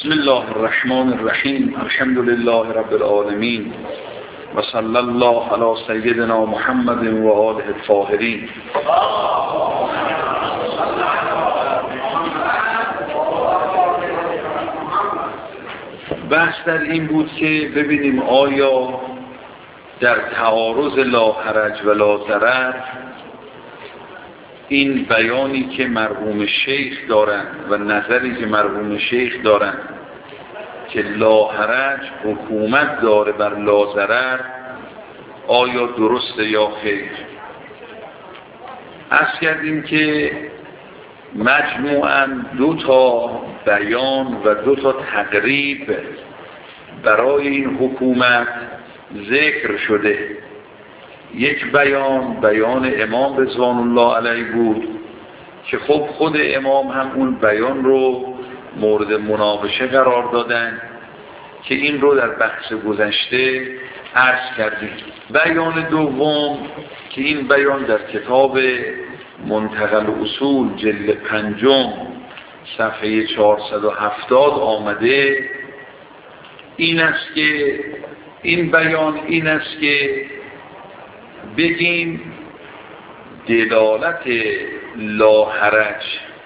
بسم الله الرحمن الرحیم. الحمد لله رب العالمین و صلی الله علی سیدنا محمد و آله الطاهرین. بحث در این بود که ببینیم آیا در تعارض لا حرج و لا ضرر این بیانی که مرحوم شیخ دارند و نظری که مرحوم شیخ دارند که لا حرج حکومت داره بر لا ضرر آیا درسته یا خیر؟ عرض کردیم که مجموعاً دو تا بیان و دو تا تقریب برای این حکومت ذکر شده. یک بیان امام رضوان الله علیه بود که خب خود امام هم اون بیان رو مورد مناقشه قرار دادن که این رو در بحث گذشته عرض کردیم. بیان دوم که این بیان در کتاب منتقل اصول جلد 5 صفحه 470 آمده، این است که این بیان این است که بگیم دلالت لا حرج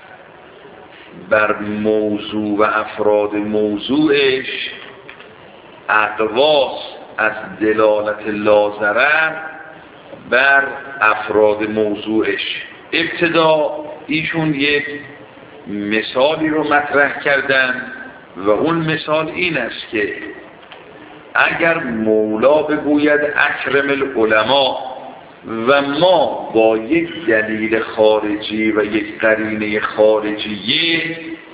بر موضوع و افراد موضوعش اقواس از دلالت لا ضرر بر افراد موضوعش. ابتدا ایشون یک مثالی رو مطرح کردن و اون مثال این است که اگر مولا بگوید اکرم العلماء و ما با یک دلیل خارجی و یک قرینه خارجیه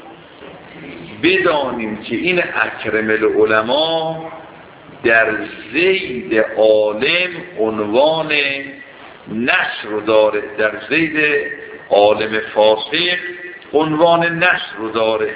بدانیم که این اکرم العلماء در زید عالم عنوان نصر رو داره، در زید عالم فاسق عنوان نصر رو داره.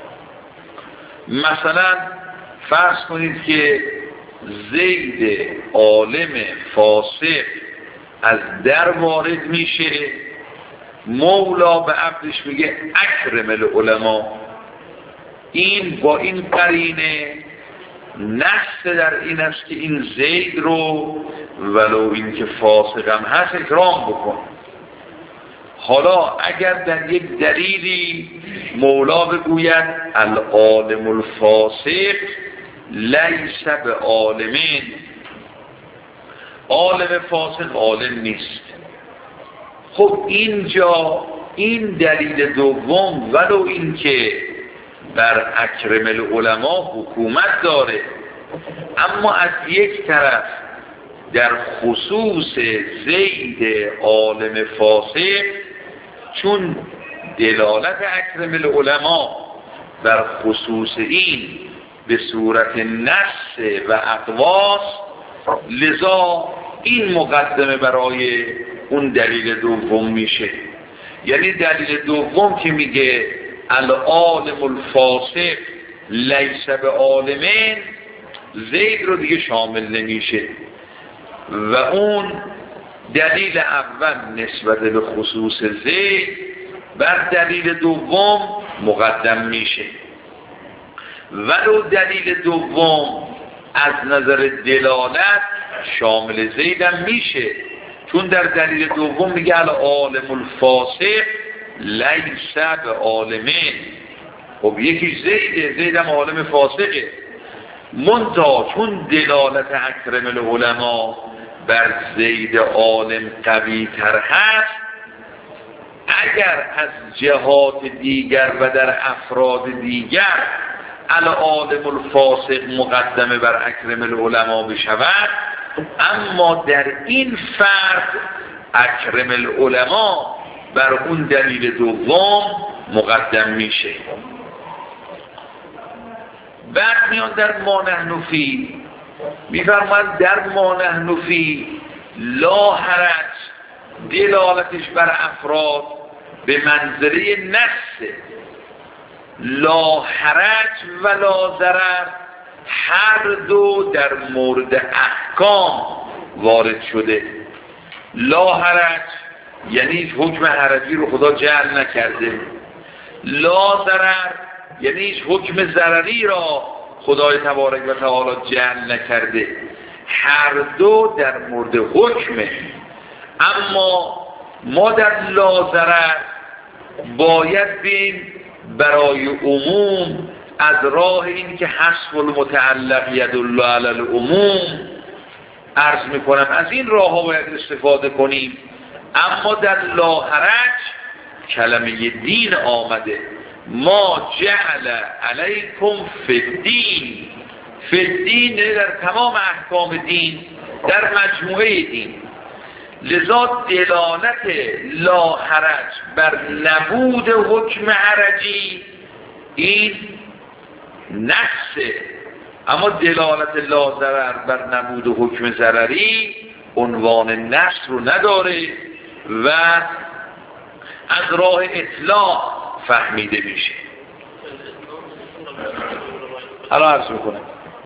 مثلا فرض کنید که زید عالم فاسق از در وارد میشه، مولا به عبدش میگه اکرم العلماء. این با این قرینه نص در این است که این زید رو ولو این که فاسق هم هست اکرام بکن. حالا اگر در یک دلیلی مولا بگوید العالم الفاسق لیس به عالمین، عالم فاسق عالم نیست، خب اینجا این دلیل دوم ولو این که بر اکرم العلماء حکومت داره، اما از یک طرف در خصوص زید عالم فاسق چون دلالت اکرم العلماء بر خصوص این به صورت نص و اقواس، لذا این مقدمه برای اون دلیل دوم میشه. یعنی دلیل دوم که میگه العالم الفاسق لیس به عالمین، زید رو دیگه شامل نمیشه و اون دلیل اول نسبت به خصوص زید بر دلیل دوم مقدم میشه. ولو دلیل دوم از نظر دلالت شامل زیدم میشه، چون در دلیل دوم میگه العالم الفاسق لیس به عالمین. خب یکی زیدم عالم فاسقه، منتها چون دلالت اکرم العلماء بر زید عالم قوی تر هست، اگر از جهات دیگر و در افراد دیگر العالم الفاسق مقدمه بر اکرم العلماء بشود، اما در این فرد اکرم العلماء بر اون دلیل دوم مقدم میشه. بعد میان در ما نحن فیه، میفرماید در ما نحن فیه لا حرج دلالتش بر افراد به منزله نص، لا حرج و لا ضرر هر دو در مورد احکام وارد شده. لا حرج یعنی حکم حرجی رو خدا جعل نکرده، لا ضرر یعنی هیچ حکم ضرری را خدای تبارک و تعالی جعل نکرده، هر دو در مورد حکمه. اما ما در لا ضرر باید بیم برای عموم از راه این که حسب المتعلق یدل علی العموم عرض میکنم، از این راه ها باید استفاده کنیم. اما در لا حرج کلمه دین آمده، ما جعل علیکم فی الدین، فی الدین در تمام احکام دین، در مجموعه دین. لذا دلالت لا حرج بر نبود حکم حرجی این نقصه، اما دلالت لا ضرر بر نبود حکم ضرری عنوان نقص رو نداره و از راه اطلاق فهمیده میشه. حالا عرض میکنم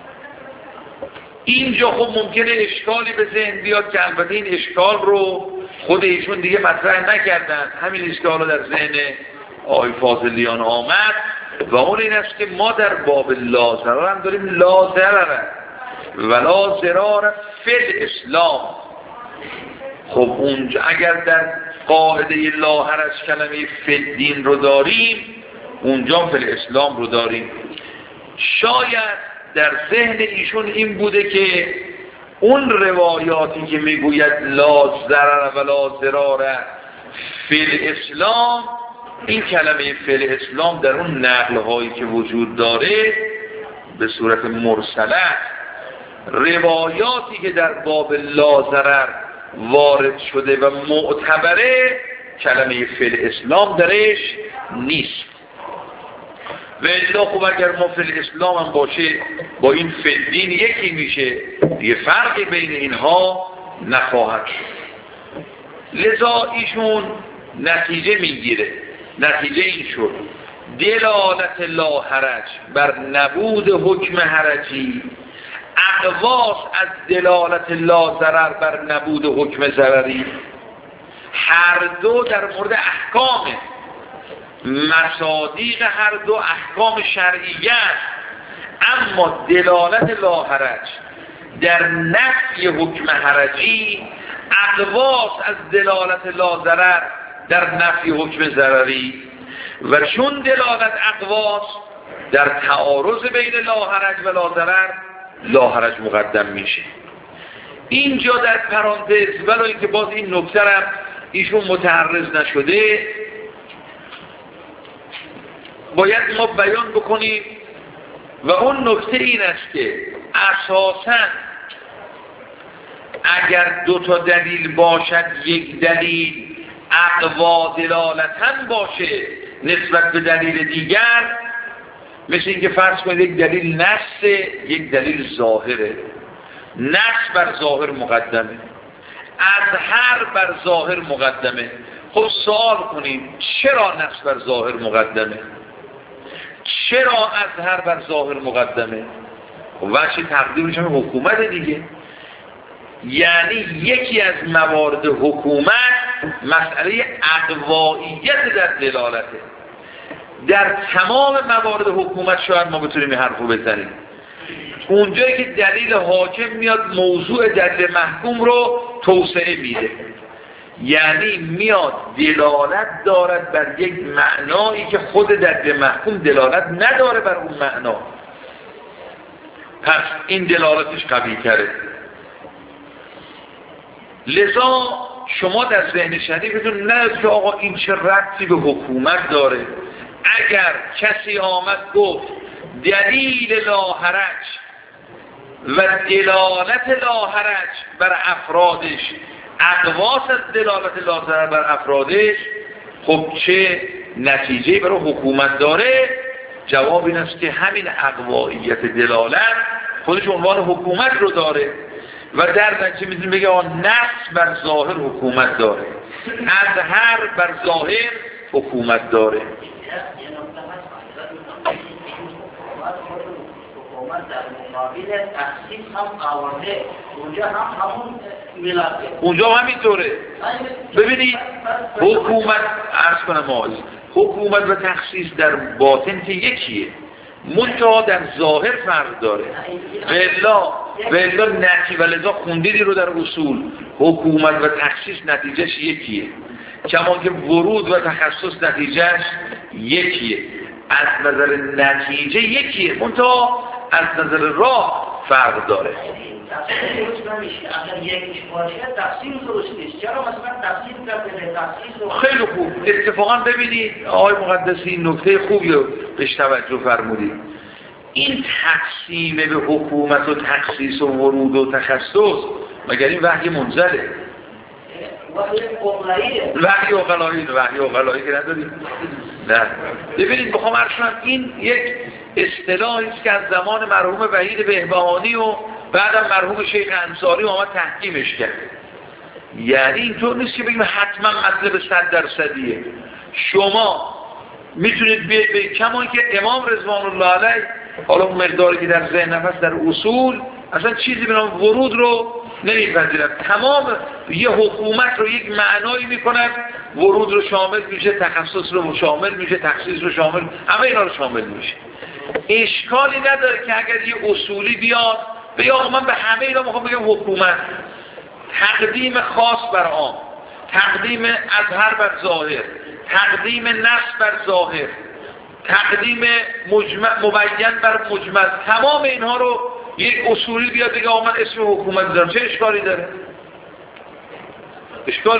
اینجا خب ممکنه اشکالی به ذهن بیاد که البته این اشکال رو خود ایشون دیگه مطرح نکردن، همین اشکال رو در ذهن آقای فاضلیان آمد و اون این است که ما در باب لا ضرر هم داریم لا ضرر ولا ضرار فی الاسلام. خب اونجا اگر در قاعده لا حرج کلمه فی الدین رو داریم، اونجا فی الاسلام رو داریم. شاید در ذهن ایشون این بوده که اون روایاتی که میگوید لا ضرر ولا ضرار فی الاسلام، این کلمه فی الاسلام در اون نقل هایی که وجود داره به صورت مرسله، روایاتی که در باب لا ضرر وارد شده و معتبره کلمه فی الاسلام درش نیست. و الا خب اگر ما فی الاسلام هم باشه با این فی الدین یکی میشه، دیگه فرقی بین اینها نخواهد. لذا ایشون نتیجه میگیره، نتیجه این شد دلالت لا حرج بر نبود حکم حرجی اقواس از دلالت لا ضرر بر نبود حکم ضرری، هر دو در مورد احکامه، مصادیق هر دو احکام شرعیه است. اما دلالت لا حرج در نفی حکم حرجی اقواس از دلالت لا ضرر در نفی حکم ضرری، و چون دلالت اقواس در تعارض بین لا حرج و لا ضرر، لا حرج مقدم میشه. اینجا در پرانتز ولی اینکه باز این نکته هم ایشون متعرض نشده باید ما بیان بکنیم، و اون نکته این است که اساساً اگر دو تا دلیل باشد، یک دلیل اقوا دلالتاً باشه نسبت به دلیل دیگر، مثل اینکه فرض کنید یک دلیل نصه، یک دلیل ظاهره، نص بر ظاهر مقدمه، اظهر بر ظاهر مقدمه. خب سوال کنیم چرا نص بر ظاهر مقدمه؟ چرا اظهر بر ظاهر مقدمه؟ وجه تقدیمش هم حکومت دیگه. یعنی یکی از موارد حکومت مسئله اقوائیت در دلالته. در تمام موارد حکومت شاید ما بتونیم این حرفو بزنیم. اونجایی که دلیل حاکم میاد موضوع دلیل محکوم رو توسعه میده، یعنی میاد دلالت دارد بر یک معنایی که خود دلیل محکوم دلالت نداره بر اون معنا، پس این دلالتش قوی تره. لذا شما در ذهن شریفتون نه که آقا این چه ربطی به حکومت داره. اگر کسی آمد گفت دلیل لا حرج و دلالت لا حرج بر افرادش اقواس از دلالت لا ضرر بر افرادش، خب چه نتیجه برای حکومت داره؟ جواب این است که همین اقوائیت دلالت خودش عنوان حکومت رو داره و در نتیجه میتونیم بگه نص بر ظاهر حکومت داره، اظهر بر ظاهر حکومت داره. اونجا همینطوره. ببینید حکومت عرض کنم حکومت و تخصیص در باطن که یکیه، منتها در ظاهر فرق داره. ولی نتیجه ولذا خوندیدی رو در اصول حکومت و تخصیص نتیجهش یکیه، کما که ورود و تخصص نتیجهش یکیه. از نظر نتیجه یکیه، منتها از نظر راه فرق داره. تفسیر درست نمیشه. اگر یکیش باشه تفسیر درست نیست. چرا مثلا تفسیر کرده خیلی خوب. اتفاقا ببینید آقای مقدسی این نکته خوبی رو بهش توجه فرمودید. این تقسیم به حکومت و تخصیص و ورود و تخصص مگر این وحی منزله؟ وحی اقلایی که نداریم؟ نه. ببینید بخوام عرض کنم این یک اصطلاحی است که از زمان مرحوم وحید بهبهانی و بعدم مرحوم شیخ انصاری آمد تحکیمش کرد. یعنی اینطور نیست که بگیم حتما مطلب 100%. شما میتونید بیاید به کما که امام رضوان الله علیه، حالا اون مقداری که در ذهن نفس در اصول اصلا چیزی به نام ورود رو نمیپذیرن. تمام یه حکومت رو یک معنایی میکنن، ورود رو شامل میشه، تخصص رو شامل میشه، تخصیص رو شامل، همه اینا رو شامل میشه. اشکالی نداره که اگر یه اصولی بیاد بگه آقا من به همه اینا میخوام بگم حکومت، تقدیم خاص بر عام، تقدیم اظهر بر ظاهر، تقدیم نص بر ظاهر، تقدیم مبین بر مجمل، تمام اینها رو یک اصولی بیاد بگه آقا من اسم حکومت دارم، چه اشکالی داره؟ اشکالی؟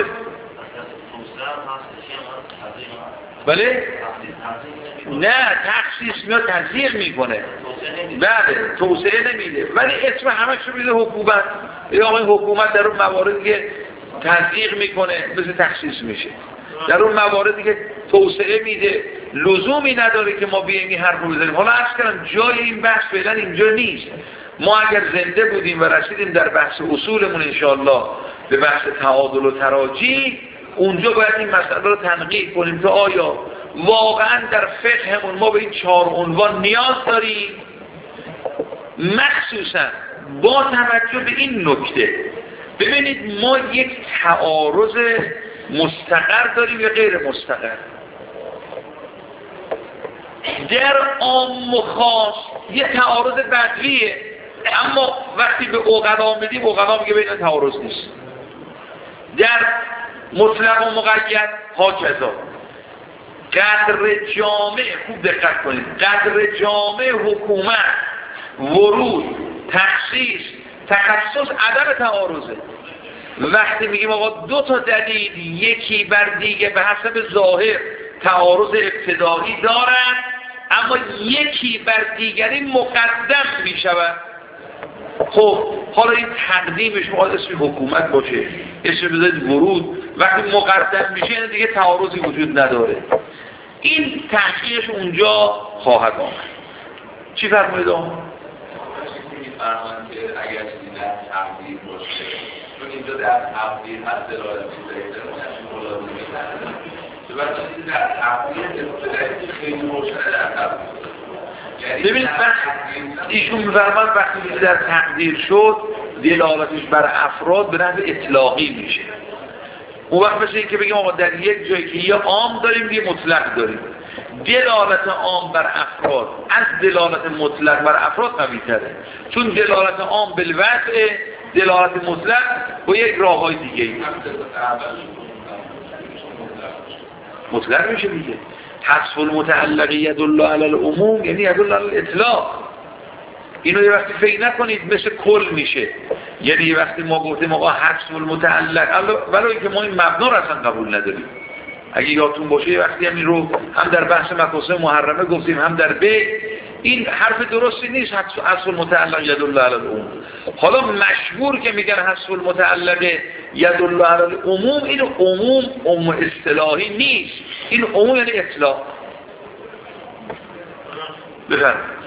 بله؟ نه، تخصیص میاد تضییق میکنه، بله توسعه نمیده، ولی اسم همش رو میده حکومت. یا آقا این حکومت در اون مواردی که تضییق میکنه مثل تخصیص میشه، در اون مواردی که توسعه میده لزومی نداره که ما بیاییم این حرف رو بزنیم. حالا عرض کردم جای این بحث فعلا اینجا نیست. ما اگر زنده بودیم و رسیدیم در بحث اصولمون انشاءالله به بحث تعادل و تراجی، اونجا باید این مسئله رو تنقیح کنیم که آیا واقعا در فقهمون ما به این 4 عنوان نیاز داریم، مخصوصا با توجه به این نکته. ببینید ما یک تعارض مستقر داریم یا غیر مستقر. در عام و خاص یه تعارض بدویه، اما وقتی به عقلا میدیم عقلا میگه بین تعارض نیست. در مطلق و مقید هاکذا. قدر جامع، خوب دقت کنید، قدر جامع حکومت، ورود، تخصیص، تخصص عدم تعارضه. وقتی میگیم آقا 2 تا دلیل یکی بر دیگه به حسب ظاهر تعارض ابتدایی دارن، اما یکی بر دیگری مقدم میشود. خب حالا این تقدیمش میخواد اسم حکومت باشه، اسم بذارید ورود، وقتی مقدم میشه یعنی دیگه تعارضی وجود نداره. این تحقیقش اونجا خواهد آمد. چی فرمایید آمد؟ فرمان که اگر چیزی در تقدیر باشه، چون اینجا در تقدیر هست دلالتی داره ملازمه کرده و چیزی در تقدیر ابتدایی خیلی روشنه در تقدیر. ببینید ایشون می‌فرماند وقتی در تقدیر شد دلالتش بر افراد به نحو اطلاقی میشه. اون وقت مثل این که بگیم آقا در یک جایی که یه عام داریم یه مطلق داریم، دلالت عام بر افراد از دلالت مطلق بر افراد قوی تره، چون دلالت عام بالوضع، دلالت مطلق با یک راه‌های دیگه ای مطلق میشه دیگه. حذف المتعلق يدل على العموم یعنی يدل على الاطلاق. اینو یه وقتی فکر نکنید مثل کل میشه، یعنی یه وقتی ما گفتیم آقا حذف المتعلق، ولو اینکه ما این مبنا رو اصلا قبول نداریم. اگه یادتون باشه یه وقتی هم این رو هم در بحث مکاسب محرمه گفتیم هم در بیع، این حرف درستی نیست حذف المتعلق يدل على العموم. حالا مشهور که میگن حذف المتعلق يدل على العموم، این عموم اصطلاحی نیست، این عموم یعنی اطلاق. بفرمایید.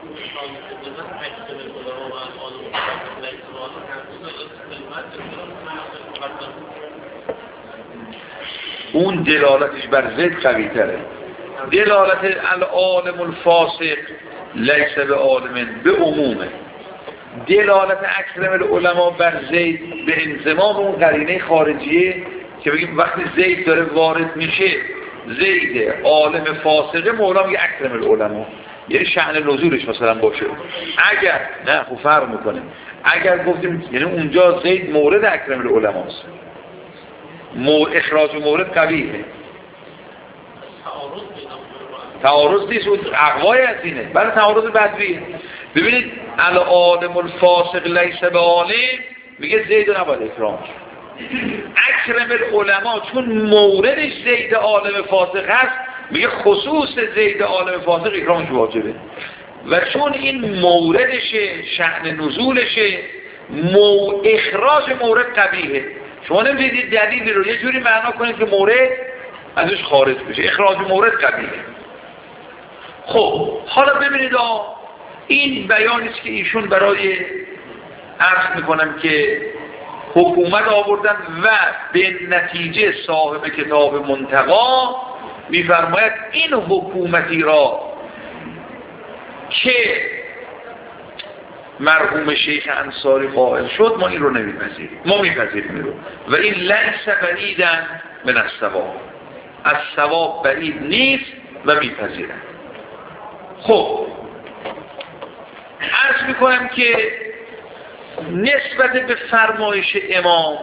اون دلالتش بر ضد قوی تره. دلالت العالم الفاسق لیس به عالم به عمومه. دلالت اکرم العلماء بر زید به انضمام اون قرینه خارجیه که بگیم وقتی زید داره وارد میشه زید عالم فاسقه مولا میگه اکرم العلماء، یعنی شأن نزولش مثلا باشه. اگر نه خب فرق میکنه، اگر گفتیم یعنی اونجا زید مورد اکرم العلماء است، اخراج مورد قویه، تعارض نیست، اون اقوای از اینه، برای تعارض بدویه. ببینید العالم الفاسق لیس به عالم، میگه زید نباید اکرام. اکرم العلماء چون موردش زید عالم فاسق هست، میگه خصوص زید عالم فاسق اکرامش واجبه. و چون این موردشه، شأن نزولشه، اخراج مورد قبیحه. شما نمیدید دلیلی رو یه جوری معنا کنید که مورد ازش خارج بشه، اخراج مورد قبیحه. خب حالا ببینید این بیانی است که ایشون برای عرض میکنم که حکومت آوردن و به نتیجه صاحب کتاب منتقا میفرماید این حکومتی را که مرحوم شیخ انصاری قائل شد ما این رو نمیپذیریم، ما میپذیریم این رو و این لیس بعیدا من الصواب، از صواب بعید نیست و میپذیرم. خب عرض میکنم که نسبت به فرمایش امام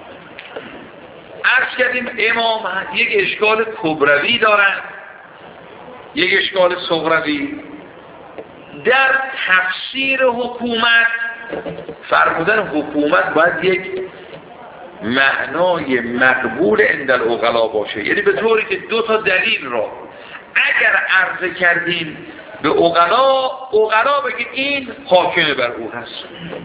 عرض کردیم امام یک اشکال کبروی دارن، یک اشکال صغروی. در تفسیر حکومت فرمودن حکومت باید یک معنای مقبول عند العقلا باشه، یعنی به طوری که دو تا دلیل را اگر عرضه کردیم به عقلا بگید این حاکم بر او هست.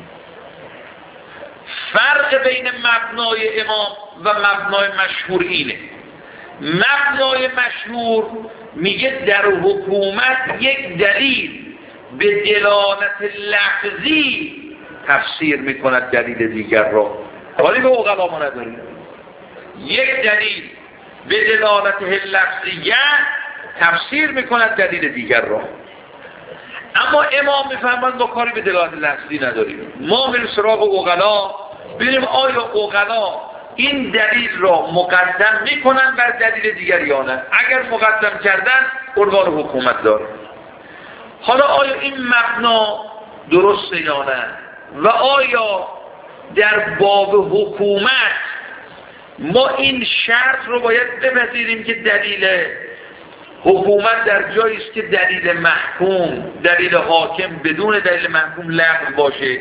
فرق بین مبنای امام و مبنای مشهور اینه. مبنای مشهور میگه در حکومت یک دلیل به دلالت لفظی تفسیر میکند دلیل دیگر را، ولی به عقلا ما نداریم. یک دلیل به دلالت لفظیه تفسیر میکند دلیل دیگر را، اما امام میفهمند با کاری به دلالت لفظی نداریم. ما میریم سراغ عقلا ببینیم آیا عقلا این دلیل را مقدم میکنن بر دلیل دیگر یا نه. اگر مقدم کردن عنوان حکومت داره. حالا آیا این مبنا درسته یا نه و آیا در باب حکومت ما این شرط رو باید بپذیریم که دلیل حکومت در جایی است که دلیل محکوم، دلیل حاکم بدون دلیل محکوم لغو باشه،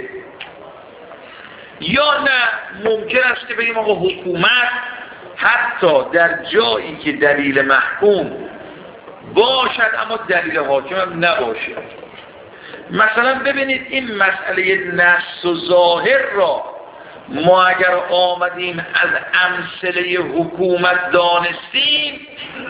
یا نه ممکن است که بگیم آقا حکومت حتی در جایی که دلیل محکوم باشد اما دلیل حاکم هم نباشه. مثلا ببینید این مسئله نص و ظاهر را ما اگر آمدیم از امثله حکومت دانستیم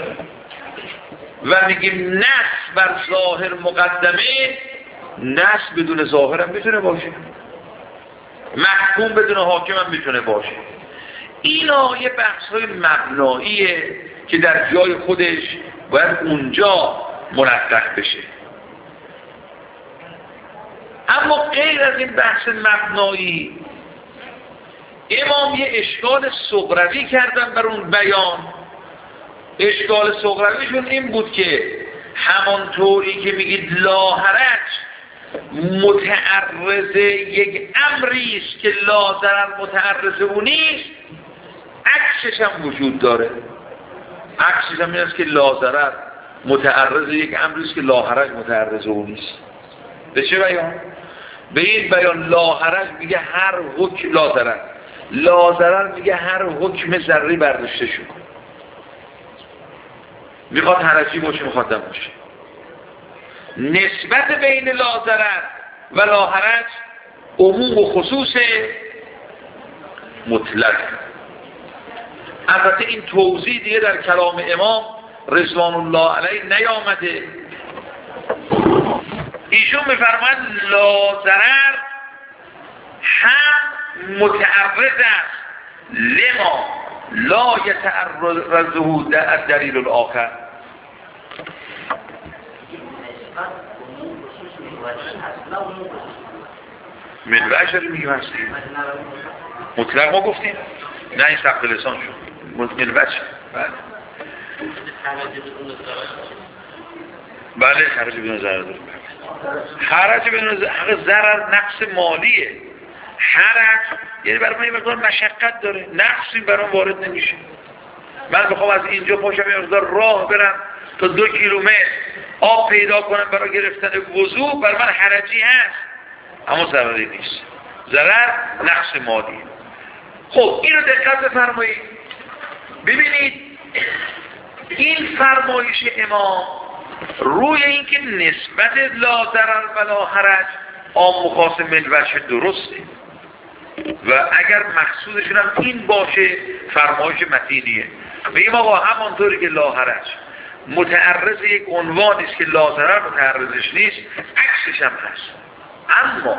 و میگیم نص بر ظاهر مقدمه، نص بدون ظاهر هم میتونه باشه، محکوم بدون حاکم هم میتونه باشه. اینا یه بحث‌های مبناییه که در جای خودش باید اونجا منطق بشه. اما غیر از این بحث مبنایی امام یه اشکال صغروی کردن بر اون بیان. اشکال صغرویشون این بود که همانطوری که میگید لا حرج متعرض یک امری است که لا ضرر متعرض اون نیست، عکسش هم وجود داره. عکسش هم این است که لا ضرر متعرض یک امری است که لا حرج متعرض اون نیست. به چه بیان؟ به این بیان لا حرج میگه هر حکم لا ضرر، لا ضرر میگه هر حکم ذری برداشته شد، میخواد حرجی باشه میخواد نباشه. نسبت بین لا ضرر و لا حرج عموم و خصوص مطلق. البته این توضیح دیگه در کلام امام رضوان الله علیه نیامده. ایشون میفرمایند لا ضرر هم متعرض است لما لا یتعرضه الدلیل الاخر. من وجه میگیم هستیم مطلق ما گفتیم، نه این سقف لسان شد من وجه. بله خرج بدون ضرر داره. خرج بدون ضرر نقص مالیه. حرج یعنی برای من یه مقدار مشقت داره، نقصی برام وارد نمیشه. من بخوام از اینجا پاشم یه مقدار راه برم تا 2 کیلومتر آب پیدا کنم برای گرفتن وضو، برای من حرجی هست اما ضرری نیست. ضرر نقص مالی. خب اینو دقت بفرمایید. ببینید این فرمایش امام روی اینکه نسبت لا ضرر و لا حرج عام و خاص من وجه درسته و اگر مقصودشون هم این باشه فرمایش متینیه. بگیم آقا همانطوری که لا حرج متعرض یک عنوانی است که لا ضرر متعرضش نیست، عکسش هم هست. اما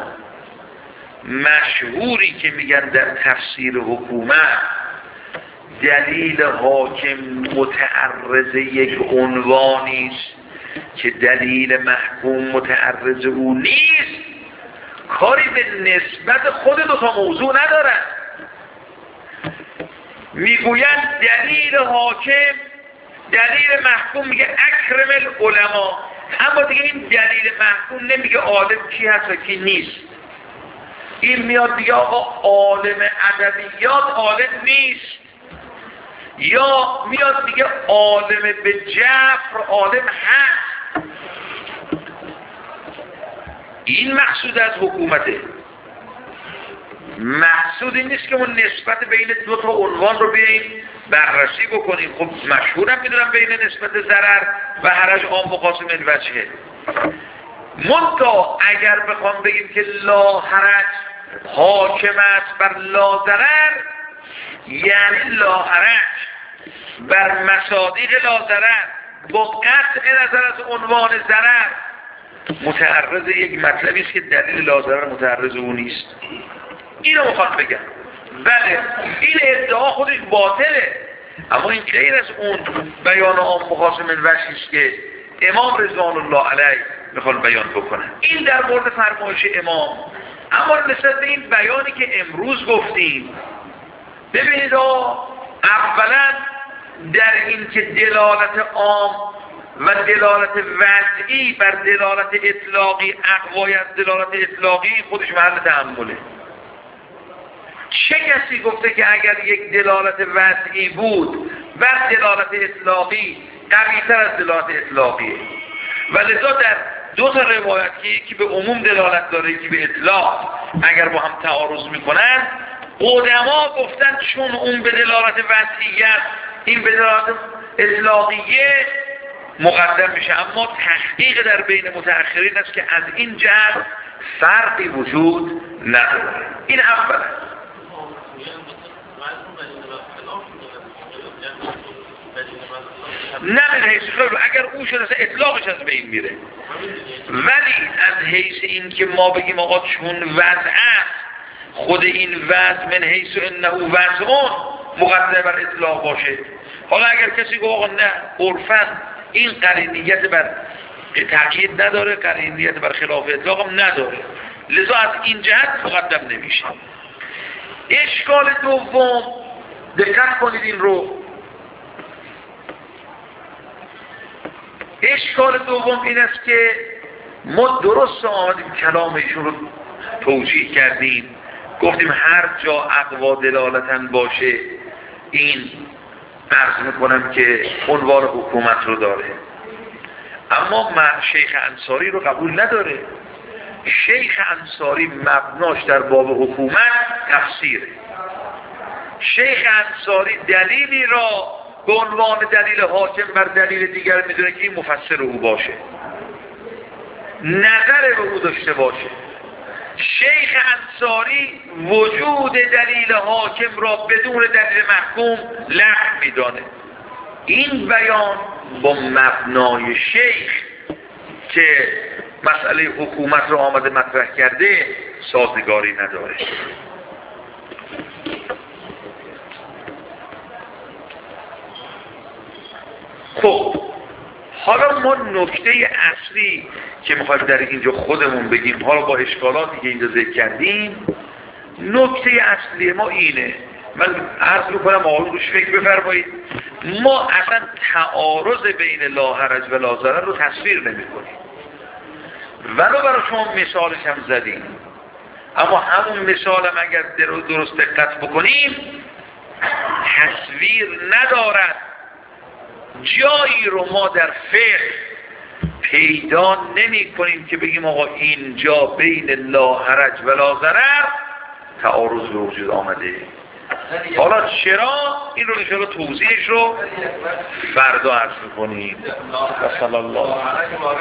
مشهوری که میگن در تفسیر حکومت دلیل حاکم متعرض یک عنوانی است که دلیل محکوم متعرض او نیست، کاری به نسبت خود دو تا موضوع ندارن. میگویند دلیل حاکم دلیل محکوم میگه اکرم العلماء، اما دیگه این دلیل محکوم نمیگه عالم کی هست و کی نیست. این میاد دیگه آقا عالم ادبیات عالم نیست، یا میاد دیگه عالم به جبر عالم هست. این مقصود از حکومته. مقصود این نیست که اون نسبت بین 2 تا عنوان رو بیاییم بررسی بکنیم. خب مشهورم میدونم بین نسبت ضرر و حرج عام و خاص من وجهه. منتها اگر بخوام بگیم که لا حرج حاکم است بر لا ضرر، یعنی لا حرج بر مصادیق لا ضرر با قطع نظر از عنوان ضرر متعرض یک مطلبی است که دلیل لا ضرر متعرض او نیست. اینو میخوام بگم. بله این ادعا خودش باطله، اما این غیر از اون بیان عام و خاص من وجهی است که امام رضوان الله علیه میخوان بیان بکنن. این در مورد فرمایش امام. اما نسبت به این بیانی که امروز گفتیم، ببینید اولا در این که دلالت عام و دلالت وضعی بر دلالت اطلاقی اقوای از دلالت اطلاقی خودش محل تأمله. چه کسی گفته که اگر یک دلالت وضعی بود بر دلالت اطلاقی قوی‌تر از دلالت اطلاقیه؟ و لذا در 2 تا روایت که یکی به عموم دلالت داره یکی به اطلاق اگر با هم تعارض میکنن، قدما گفتن چون اون به دلالت وضعیت این به دلالت اطلاقیه مقدم میشه. اما تحقیق در بین متأخرین است که از این جهت فرقی وجود نداره. این اولا. نه من حیث خیلی اگر اون شده اطلاقش از بین میره، ولی از حیث این که ما بگیم آقا چون وضع است خود این وضع من حیث انه وضعون مقدم بر اطلاق باشه. حالا اگر کسی گفت آقا نه عرفاً این قرینیت بر تأکید نداره، قرینیت بر خلاف اطلاق هم نداره، لذا از این جهت مقدم نمیشه. اشکال دوم، دقت کنید این رو، اشکال دوم این است که ما درست آمدیم کلام ایشون رو توجیه کردیم، گفتیم هر جا اقوا دلالتن باشه این عرض میکنم که عنوان حکومت رو داره. اما شیخ انصاری رو قبول نداره. شیخ انصاری مبناش در باب حکومت تفسیره. شیخ انصاری دلیلی را به عنوان دلیل حاکم بر دلیل دیگر میدونه که این مفسر او باشه، نظر به او داشته باشه. شیخ انصاری وجود دلیل حاکم را بدون دلیل محکوم لغو میدانه. این بیان با مبنای شیخ که مسئله حکومت را آمده مطرح کرده سازگاری نداره. خب حالا ما نکته اصلی که میخوایم در اینجا خودمون بگیم، حالا با اشکالاتی که اینجا ذکر کردیم، نکته اصلی ما اینه، من عرض میکنم آقایون روش فکر بفرمایید. ما اصلا تعارض بین لا حرج و لا ضرر رو تصویر نمی کنیم. ولو برای شما مثالش هم زدیم، اما همون مثال هم اگر درست دقت بکنیم تصویر ندارد. جایی رو ما در فقه پیدا نمی کنیم که بگیم آقا اینجا بین لا حرج و لا ضرر تعارض به وجود آمده. حالا چرا این رو انشاءالله توضیحش رو فردا عرض می‌کنیم. و صلی الله